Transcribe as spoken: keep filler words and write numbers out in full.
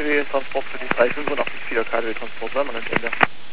W Transport für die drei fünfundachtzig K W Transport, Permanent Ende.